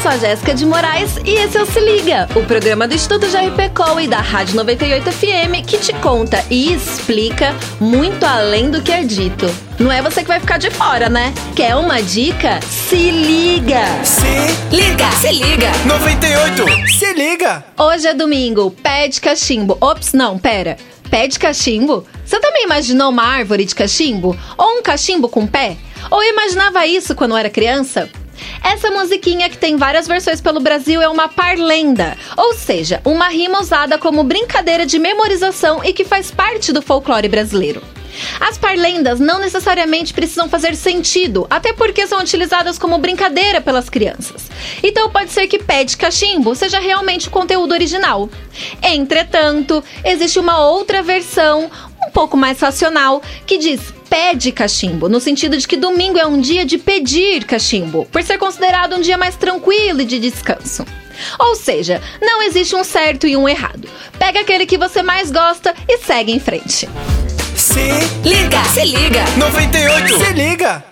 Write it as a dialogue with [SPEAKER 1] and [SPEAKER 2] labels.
[SPEAKER 1] sou a Jéssica de Moraes e esse é o Se Liga, o programa do Instituto JRPCOL e da Rádio 98 FM que te conta e explica muito além do que é dito. Não é você que vai ficar de fora, né? Quer uma dica? Se liga!
[SPEAKER 2] Se liga! Se liga! 98! Se liga!
[SPEAKER 1] Hoje é domingo, pé de cachimbo. Ops, não, pera. Pé de cachimbo? Você também imaginou uma árvore de cachimbo? Ou um cachimbo com pé? Ou imaginava isso quando era criança? Essa musiquinha, que tem várias versões pelo Brasil, é uma parlenda, ou seja, uma rima usada como brincadeira de memorização e que faz parte do folclore brasileiro. As parlendas não necessariamente precisam fazer sentido, até porque são utilizadas como brincadeira pelas crianças. Então pode ser que pé de cachimbo seja realmente o conteúdo original. Entretanto, existe uma outra versão, um pouco mais racional, que diz pé de cachimbo, no sentido de que domingo é um dia de pedir cachimbo, por ser considerado um dia mais tranquilo e de descanso. Ou seja, não existe um certo e um errado. Pega aquele que você mais gosta e segue em frente.
[SPEAKER 2] Se liga! Se liga! 98! Se liga!